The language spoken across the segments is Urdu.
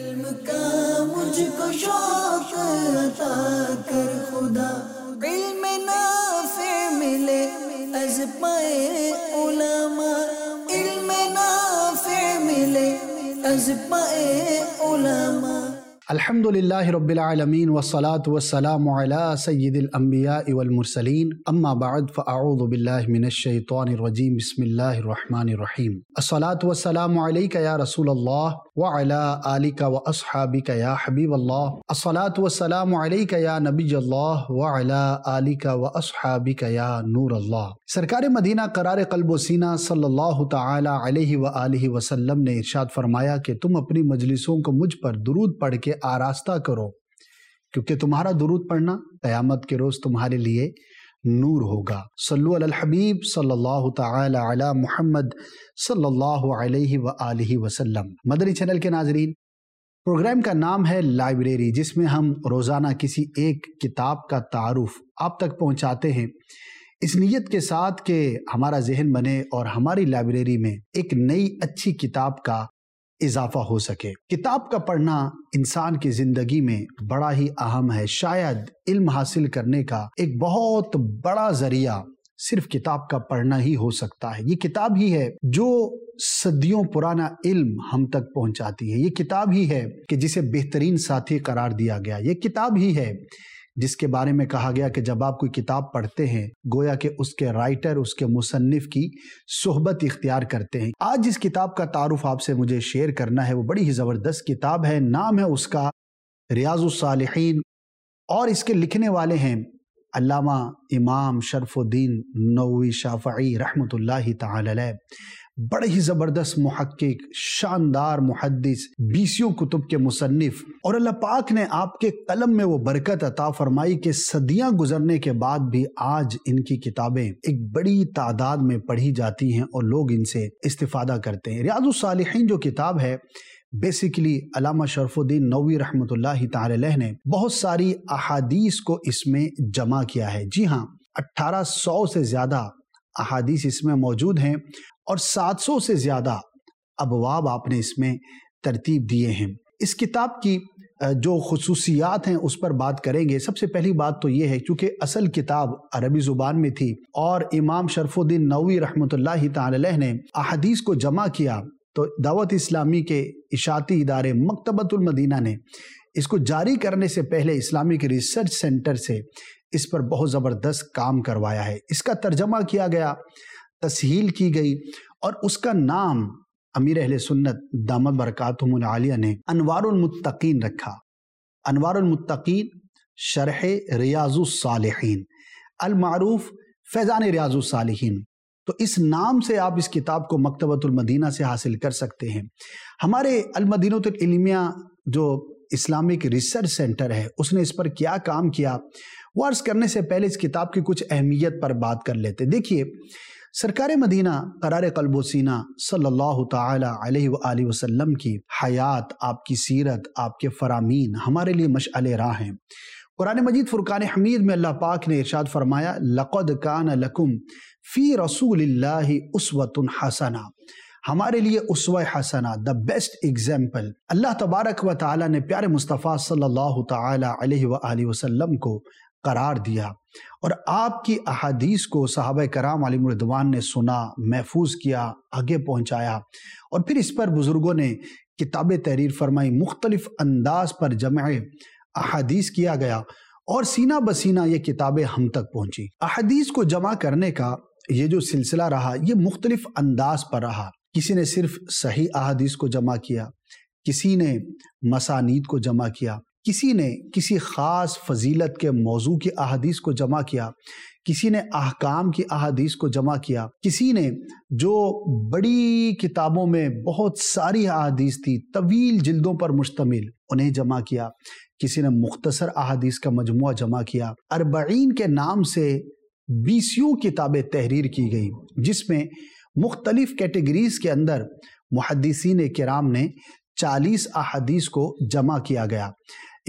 علم کا مجھ کو شوق عطا کر خدا، علم نافع ملے از پائے علماء، علم نافع ملے از پائے علماء۔ الحمدللہ رب العالمین والصلاة والسلام علی سید الانبیاء والمرسلین، اما بعد فاعوذ باللہ من الشیطان الرجیم، بسم اللہ الرحمن الرحیم۔ الصلاة والسلام علیک یا رسول اللہ وعلی آلک واصحابک یا حبیب اللہ، الصلاة والسلام علیک یا نبی اللہ وعلی آلک واصحابک یا نور اللہ۔ سرکار مدینہ قرار قلب و سینہ صلی اللہ تعالی علیہ وآلہ وسلم نے ارشاد فرمایا کہ تم اپنی مجلسوں کو مجھ پر درود پڑھ کے آراستہ کرو، کیونکہ تمہارا درود پڑھنا قیامت کے روز تمہارے لیے نور ہوگا۔ صلو علی الحبیب صلی اللہ تعالی علی محمد صلی اللہ علیہ وآلہ وسلم۔ مدنی چینل کے ناظرین، پروگرام کا نام ہے لائبریری، جس میں ہم روزانہ کسی ایک کتاب کا تعارف آپ تک پہنچاتے ہیں، اس نیت کے ساتھ کہ ہمارا ذہن بنے اور ہماری لائبریری میں ایک نئی اچھی کتاب کا اضافہ ہو سکے۔ کتاب کا پڑھنا انسان کی زندگی میں بڑا ہی اہم ہے۔ شاید علم حاصل کرنے کا ایک بہت بڑا ذریعہ صرف کتاب کا پڑھنا ہی ہو سکتا ہے۔ یہ کتاب ہی ہے جو صدیوں پرانا علم ہم تک پہنچاتی ہے۔ یہ کتاب ہی ہے کہ جسے بہترین ساتھی قرار دیا گیا۔ یہ کتاب ہی ہے جس کے بارے میں کہا گیا کہ جب آپ کوئی کتاب پڑھتے ہیں گویا کہ اس کے رائٹر، اس کے مصنف کی صحبت اختیار کرتے ہیں۔ آج جس کتاب کا تعارف آپ سے مجھے شیئر کرنا ہے وہ بڑی ہی زبردست کتاب ہے۔ نام ہے اس کا ریاض الصالحین، اور اس کے لکھنے والے ہیں علامہ امام شرف الدین نووی شافعی رحمۃ اللہ تعالی علیہ۔ بڑے ہی زبردست محقق، شاندار محدث، 20 کتب کے مصنف، اور اللہ پاک نے آپ کے قلم میں وہ برکت عطا فرمائی کہ صدیاں گزرنے کے بعد بھی آج ان کی کتابیں ایک بڑی تعداد میں پڑھی جاتی ہیں اور لوگ ان سے استفادہ کرتے ہیں۔ ریاض الصالحین جو کتاب ہے، بیسیکلی علامہ شرف الدین نووی رحمۃ اللہ تعالی علیہ نے بہت ساری احادیث کو اس میں جمع کیا ہے۔ جی ہاں، 1800 سے زیادہ احادیث اس میں موجود ہیں اور 700 سے زیادہ ابواب آپ نے اس میں ترتیب دیے ہیں۔ اس کتاب کی جو خصوصیات ہیں اس پر بات کریں گے۔ سب سے پہلی بات تو یہ ہے چونکہ اصل کتاب عربی زبان میں تھی اور امام شرف الدین نووی رحمۃ اللہ تعالی علیہ نے احادیث کو جمع کیا، تو دعوت اسلامی کے اشاعتی ادارے مکتبۃ المدینہ نے اس کو جاری کرنے سے پہلے اسلامک ریسرچ سینٹر سے اس پر بہت زبردست کام کروایا ہے۔ اس کا ترجمہ کیا گیا، تسہیل کی گئی، اور اس کا نام امیر اہل سنت دامت برکاتہم العالیہ نے انوار المتقین رکھا۔ انوار المتقین شرح ریاض الصالحین، المعروف فیضان ریاض الصالحین۔ تو اس نام سے آپ اس کتاب کو مکتبۃ المدینہ سے حاصل کر سکتے ہیں۔ ہمارے المدینۃ العلمیہ جو اسلامک ریسرچ سینٹر ہے، اس نے اس پر کیا کام کیا وہ عرض کرنے سے پہلے اس کتاب کی کچھ اہمیت پر بات کر لیتے۔ دیکھیے، سرکار مدینہ قرار قلب و سینہ صلی اللہ تعالی علیہ وآلہ وسلم کی حیات، آپ کی سیرت، آپ کے فرامین ہمارے لیے مشعل راہ ہیں۔ قرآن مجید فرقان حمید میں اللہ پاک نے ارشاد فرمایا، لَقَدْ كَانَ لَكُمْ فِي رَسُولِ اللَّهِ أُسْوَةٌ حَسَنَةٌ، ہمارے لیے اسوہ حسنہ، دا بیسٹ ایگزامپل اللہ تبارک و تعالی نے پیارے مصطفیٰ صلی اللہ تعالی علیہ وآلہ وسلم کو قرار دیا، اور آپ کی احادیث کو صحابہ کرام علیہم رضوان نے سنا، محفوظ کیا، آگے پہنچایا، اور پھر اس پر بزرگوں نے کتابیں تحریر فرمائی، مختلف انداز پر جمع احادیث کیا گیا، اور سینہ بسینہ یہ کتابیں ہم تک پہنچی۔ احادیث کو جمع کرنے کا یہ جو سلسلہ رہا، یہ مختلف انداز پر رہا۔ کسی نے صرف صحیح احادیث کو جمع کیا، کسی نے مسانید کو جمع کیا، کسی نے کسی خاص فضیلت کے موضوع کی احادیث کو جمع کیا، کسی نے احکام کی احادیث کو جمع کیا، کسی نے جو بڑی کتابوں میں بہت ساری احادیث تھی طویل جلدوں پر مشتمل انہیں جمع کیا، کسی نے مختصر احادیث کا مجموعہ جمع کیا۔ 40 کے نام سے 20 کتابیں تحریر کی گئی، جس میں مختلف کیٹیگریز کے اندر محدثین کرام نے 40 احادیث کو جمع کیا گیا۔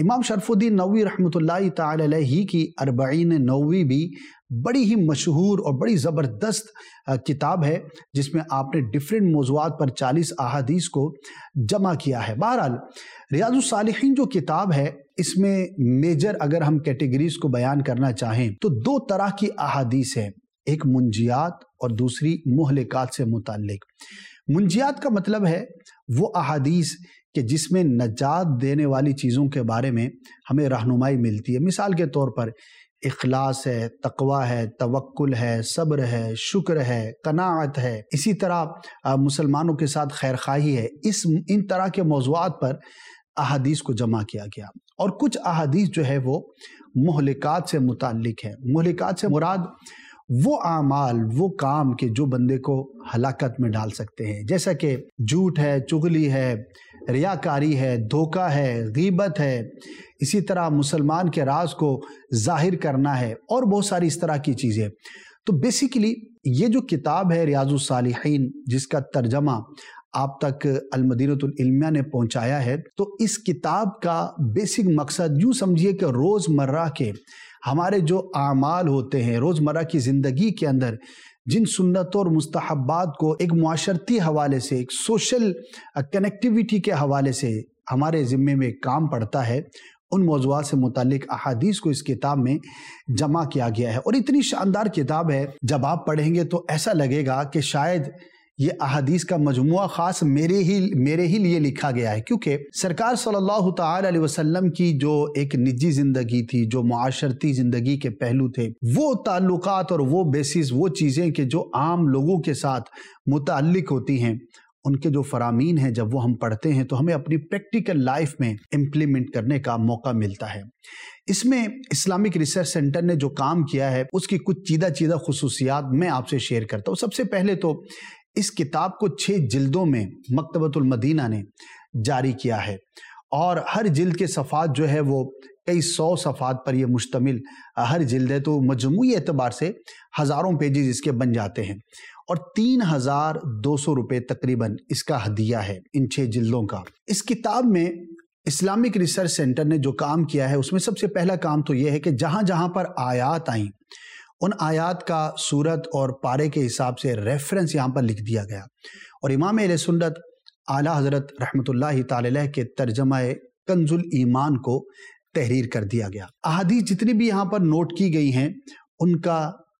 امام شرف الدین نووی رحمۃ اللہ تعالی علیہ کی اربعین نووی بھی بڑی ہی مشہور اور بڑی زبردست کتاب ہے، جس میں آپ نے ڈیفرنٹ موضوعات پر 40 احادیث کو جمع کیا ہے۔ بہرحال ریاض الصالحین جو کتاب ہے، اس میں میجر اگر ہم کیٹیگریز کو بیان کرنا چاہیں تو 2 طرح کی احادیث ہیں، ایک منجیات اور دوسری مہلکات سے متعلق۔ منجیات کا مطلب ہے وہ احادیث کہ جس میں نجات دینے والی چیزوں کے بارے میں ہمیں رہنمائی ملتی ہے، مثال کے طور پر اخلاص ہے، تقوی ہے، توکل ہے، صبر ہے، شکر ہے، قناعت ہے، اسی طرح مسلمانوں کے ساتھ خیرخواہی ہے۔ ان طرح کے موضوعات پر احادیث کو جمع کیا گیا، اور کچھ احادیث جو ہے وہ مہلکات سے متعلق ہے۔ مہلکات سے مراد وہ اعمال، وہ کام کہ جو بندے کو ہلاکت میں ڈال سکتے ہیں، جیسا کہ جھوٹ ہے، چغلی ہے، ریاکاری ہے، دھوکہ ہے، غیبت ہے، اسی طرح مسلمان کے راز کو ظاہر کرنا ہے، اور بہت ساری اس طرح کی چیزیں۔ تو بیسیکلی یہ جو کتاب ہے ریاض الصالحین، جس کا ترجمہ آپ تک المدینۃ العلمیہ نے پہنچایا ہے، تو اس کتاب کا بیسک مقصد یوں سمجھیے کہ روزمرہ کے ہمارے جو اعمال ہوتے ہیں، روزمرہ کی زندگی کے اندر جن سنتوں اور مستحبات کو ایک معاشرتی حوالے سے، ایک سوشل کنیکٹیویٹی کے حوالے سے ہمارے ذمے میں کام پڑتا ہے، ان موضوعات سے متعلق احادیث کو اس کتاب میں جمع کیا گیا ہے۔ اور اتنی شاندار کتاب ہے، جب آپ پڑھیں گے تو ایسا لگے گا کہ شاید یہ احادیث کا مجموعہ خاص میرے ہی لیے لکھا گیا ہے، کیونکہ سرکار صلی اللہ تعالی علیہ وسلم کی جو ایک نجی زندگی تھی، جو معاشرتی زندگی کے پہلو تھے، وہ تعلقات اور وہ بیسز، وہ چیزیں کہ جو عام لوگوں کے ساتھ متعلق ہوتی ہیں، ان کے جو فرامین ہیں جب وہ ہم پڑھتے ہیں تو ہمیں اپنی پریکٹیکل لائف میں امپلیمنٹ کرنے کا موقع ملتا ہے۔ اس میں اسلامک ریسرچ سینٹر نے جو کام کیا ہے، اس کی کچھ چیدہ خصوصیات میں آپ سے شیئر کرتا ہوں۔ سب سے پہلے تو اس کتاب کو 6 جلدوں میں مکتبۃ المدینہ نے جاری کیا ہے، اور ہر جلد کے صفحات جو ہے وہ کئی 100 صفحات پر یہ مشتمل ہر جلد ہے، تو مجموعی اعتبار سے ہزاروں پیجز اس کے بن جاتے ہیں، اور 3200 روپے تقریباً اس کا ہدیہ ہے ان 6 جلدوں کا۔ اس کتاب میں اسلامک ریسرچ سینٹر نے جو کام کیا ہے، اس میں سب سے پہلا کام تو یہ ہے کہ جہاں جہاں پر آیات آئیں، ان آیات کا سورت اور پارے کے حساب سے ریفرنس یہاں پر لکھ دیا گیا، اور امام اہل سنت اعلیٰ حضرت رحمۃ اللہ تعالی علیہ کے ترجمہ کنز الایمان کو تحریر کر دیا گیا۔ احادیث جتنی بھی یہاں پر نوٹ کی گئی ہیں، ان کا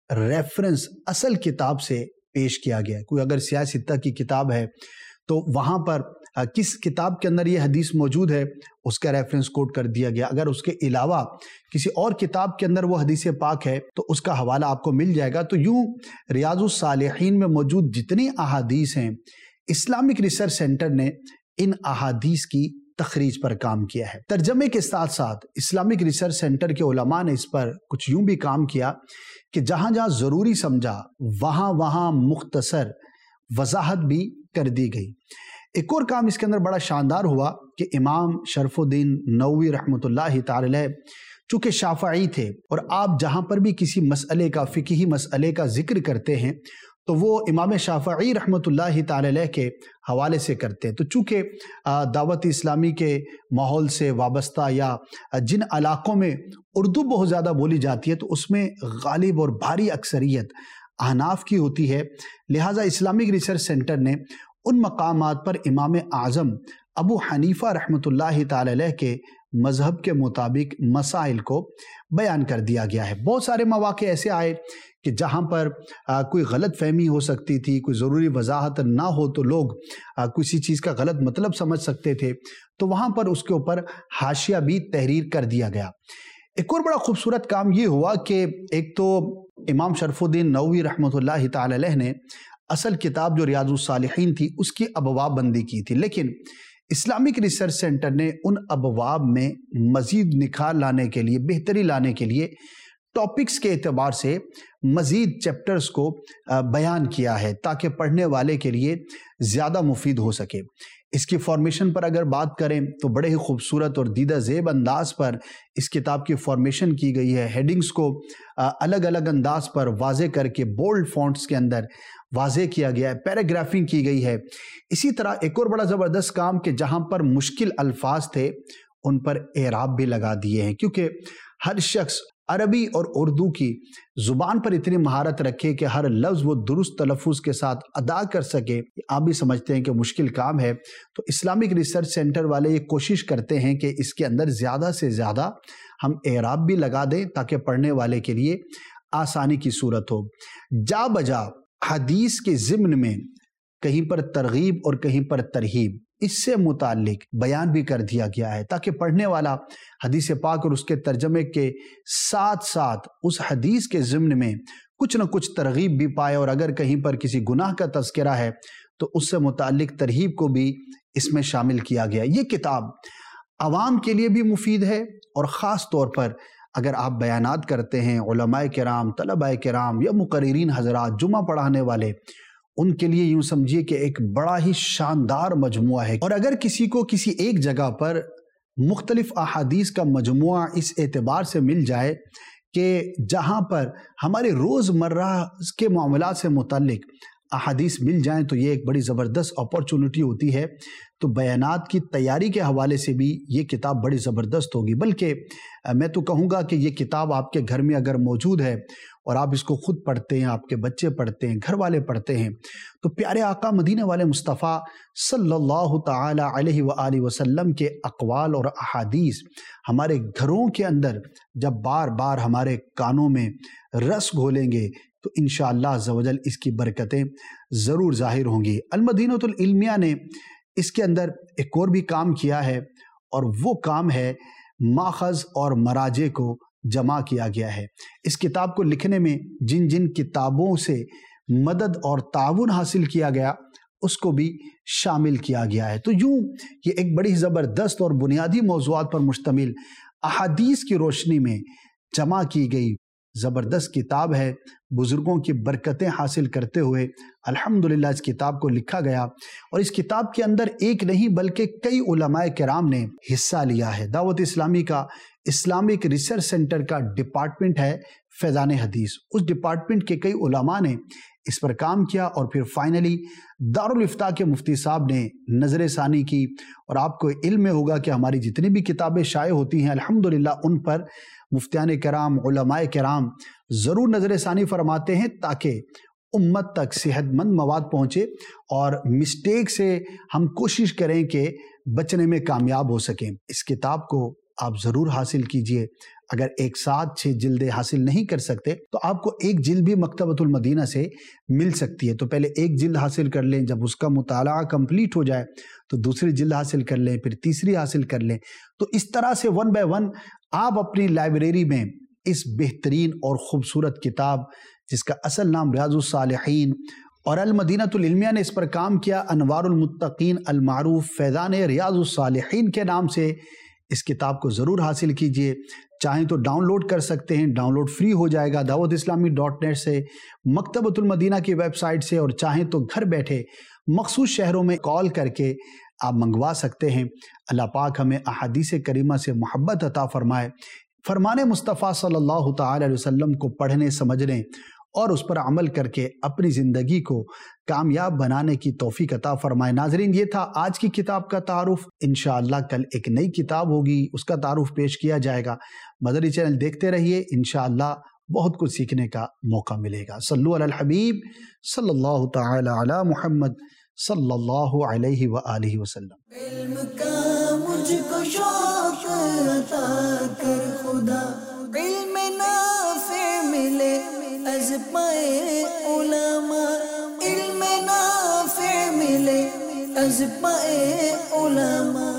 ریفرنس اصل کتاب سے پیش کیا گیا ہے۔ کوئی اگر سیاہ ستہ کی کتاب ہے تو وہاں پر کس کتاب کے اندر یہ حدیث موجود ہے، اس کا ریفرنس کوٹ کر دیا گیا۔ اگر اس کے علاوہ کسی اور کتاب کے اندر وہ حدیث پاک ہے تو اس کا حوالہ آپ کو مل جائے گا۔ تو یوں ریاض الصالحین میں موجود جتنی احادیث ہیں، اسلامک ریسرچ سینٹر نے ان احادیث کی تخریج پر کام کیا ہے۔ ترجمے کے ساتھ ساتھ اسلامک ریسرچ سینٹر کے علماء نے اس پر کچھ یوں بھی کام کیا کہ جہاں جہاں ضروری سمجھا وہاں مختصر وضاحت بھی کر دی گئی۔ ایک اور کام اس کے اندر بڑا شاندار ہوا کہ امام شرف الدین نووی رحمۃ اللہ تعالی علیہ چونکہ شافعی تھے، اور آپ جہاں پر بھی کسی مسئلے کا، فقہی مسئلے کا ذکر کرتے ہیں تو وہ امام شافعی رحمۃ اللہ تعالی علیہ کے حوالے سے کرتے ہیں۔ تو چونکہ دعوت اسلامی کے ماحول سے وابستہ یا جن علاقوں میں اردو بہت زیادہ بولی جاتی ہے، تو اس میں غالب اور بھاری اکثریت احناف کی ہوتی ہے، لہٰذا اسلامک ریسرچ سینٹر نے ان مقامات پر امام اعظم ابو حنیفہ رحمۃ اللہ تعالی علیہ کے مذہب کے مطابق مسائل کو بیان کر دیا گیا ہے۔ بہت سارے مواقع ایسے آئے کہ جہاں پر کوئی غلط فہمی ہو سکتی تھی، کوئی ضروری وضاحت نہ ہو تو لوگ کسی چیز کا غلط مطلب سمجھ سکتے تھے، تو وہاں پر اس کے اوپر حاشیہ بھی تحریر کر دیا گیا۔ ایک اور بڑا خوبصورت کام یہ ہوا کہ ایک تو امام شرف الدین نووی رحمۃ اللہ تعالی علیہ نے اصل کتاب جو ریاض الصالحین تھی اس کی ابواب بندی کی تھی، لیکن اسلامک ریسرچ سینٹر نے ان ابواب میں مزید نکھار لانے کے لیے، بہتری لانے کے لیے ٹاپکس کے اعتبار سے مزید چیپٹرز کو بیان کیا ہے تاکہ پڑھنے والے کے لیے زیادہ مفید ہو سکے۔ اس کی فارمیشن پر اگر بات کریں تو بڑے ہی خوبصورت اور دیدہ زیب انداز پر اس کتاب کی فارمیشن کی گئی ہے۔ ہیڈنگز کو الگ الگ انداز پر واضح کر کے بولڈ فونٹس کے اندر واضح کیا گیا ہے، پیراگرافنگ کی گئی ہے۔ اسی طرح ایک اور بڑا زبردست کام کہ جہاں پر مشکل الفاظ تھے ان پر اعراب بھی لگا دیے ہیں، کیونکہ ہر شخص عربی اور اردو کی زبان پر اتنی مہارت رکھے کہ ہر لفظ وہ درست تلفظ کے ساتھ ادا کر سکے۔ آپ بھی سمجھتے ہیں کہ مشکل کام ہے، تو اسلامک ریسرچ سینٹر والے یہ کوشش کرتے ہیں کہ اس کے اندر زیادہ سے زیادہ ہم اعراب بھی لگا دیں تاکہ پڑھنے والے کے لیے آسانی کی صورت ہو۔ جا بجا حدیث کے ضمن میں کہیں پر ترغیب اور کہیں پر ترہیب اس سے متعلق بیان بھی کر دیا گیا ہے، تاکہ پڑھنے والا حدیث پاک اور اس کے ترجمے کے ساتھ ساتھ اس حدیث کے ضمن میں کچھ نہ کچھ ترغیب بھی پائے، اور اگر کہیں پر کسی گناہ کا تذکرہ ہے تو اس سے متعلق ترہیب کو بھی اس میں شامل کیا گیا۔ یہ کتاب عوام کے لیے بھی مفید ہے، اور خاص طور پر اگر آپ بیانات کرتے ہیں، علماء کرام، طلباء کرام یا مقررین حضرات، جمعہ پڑھانے والے، ان کے لیے یوں سمجھیے کہ ایک بڑا ہی شاندار مجموعہ ہے۔ اور اگر کسی کو کسی ایک جگہ پر مختلف احادیث کا مجموعہ اس اعتبار سے مل جائے کہ جہاں پر ہمارے روزمرہ کے معاملات سے متعلق احادیث مل جائیں، تو یہ ایک بڑی زبردست اپرچونٹی ہوتی ہے۔ تو بیانات کی تیاری کے حوالے سے بھی یہ کتاب بڑی زبردست ہوگی، بلکہ میں تو کہوں گا کہ یہ کتاب آپ کے گھر میں اگر موجود ہے اور آپ اس کو خود پڑھتے ہیں، آپ کے بچے پڑھتے ہیں، گھر والے پڑھتے ہیں، تو پیارے آقا مدینے والے مصطفیٰ صلی اللہ تعالی علیہ وآلہ وسلم کے اقوال اور احادیث ہمارے گھروں کے اندر جب بار بار ہمارے کانوں میں رس گھولیں گے تو انشاءاللہ عز و جل اس کی برکتیں ضرور ظاہر ہوں گی۔ المدینۃ العلمیہ نے اس کے اندر ایک اور بھی کام کیا ہے، اور وہ کام ہے ماخذ اور مراجع کو جمع کیا گیا ہے۔ اس کتاب کو لکھنے میں جن جن کتابوں سے مدد اور تعاون حاصل کیا گیا اس کو بھی شامل کیا گیا ہے۔ تو یوں یہ ایک بڑی زبردست اور بنیادی موضوعات پر مشتمل احادیث کی روشنی میں جمع کی گئی زبردست کتاب ہے۔ بزرگوں کی برکتیں حاصل کرتے ہوئے الحمدللہ اس کتاب کو لکھا گیا، اور اس کتاب کے اندر ایک نہیں بلکہ کئی علماء کرام نے حصہ لیا ہے۔ دعوت اسلامی کا اسلامک ریسرچ سینٹر کا ڈپارٹمنٹ ہے فیضان حدیث، اس ڈپارٹمنٹ کے کئی علماء نے اس پر کام کیا، اور پھر فائنلی دارالافتاء کے مفتی صاحب نے نظر ثانی کی۔ اور آپ کو علم میں ہوگا کہ ہماری جتنی بھی کتابیں شائع ہوتی ہیں الحمدللہ ان پر مفتیان کرام، علماء کرام ضرور نظر ثانی فرماتے ہیں، تاکہ امت تک صحت مند مواد پہنچے اور مسٹیک سے ہم کوشش کریں کہ بچنے میں کامیاب ہو سکیں۔ اس کتاب کو آپ ضرور حاصل کیجئے۔ اگر ایک ساتھ 6 جلدیں حاصل نہیں کر سکتے تو آپ کو ایک جلد بھی مکتبۃ المدینہ سے مل سکتی ہے، تو پہلے ایک جلد حاصل کر لیں، جب اس کا مطالعہ کمپلیٹ ہو جائے تو دوسری جلد حاصل کر لیں، پھر تیسری حاصل کر لیں۔ تو اس طرح سے 1 بائی 1 آپ اپنی لائبریری میں اس بہترین اور خوبصورت کتاب جس کا اصل نام ریاض الصالحین، اور المدینۃ العلمیہ نے اس پر کام کیا انوار المتقین المعروف فیضان ریاض الصالحین کے نام سے، اس کتاب کو ضرور حاصل کیجئے۔ چاہیں تو ڈاؤن لوڈ کر سکتے ہیں، ڈاؤن لوڈ فری ہو جائے گا دعوتاسلامی.net سے، مکتبۃ المدینہ کی ویب سائٹ سے، اور چاہیں تو گھر بیٹھے مخصوص شہروں میں کال کر کے آپ منگوا سکتے ہیں۔ اللہ پاک ہمیں احادیث کریمہ سے محبت عطا فرمائے، فرمان مصطفیٰ صلی اللہ تعالی علیہ وسلم کو پڑھنے، سمجھنے اور اس پر عمل کر کے اپنی زندگی کو کامیاب بنانے کی توفیق عطا فرمائے۔ ناظرین، یہ تھا آج کی کتاب کا تعارف۔ انشاءاللہ کل ایک نئی کتاب ہوگی، اس کا تعارف پیش کیا جائے گا۔ مدری چینل دیکھتے رہیے، انشاءاللہ بہت کچھ سیکھنے کا موقع ملے گا۔ صلو علی الحبیب صلی اللہ تعالی علی محمد صلی اللہ علیہ وآلہ وسلم۔ علم کا مجھ کو شوق عطا کر خدا، علم نافع ملے از پائے علماء، علم نافع ملے از پائے علماء۔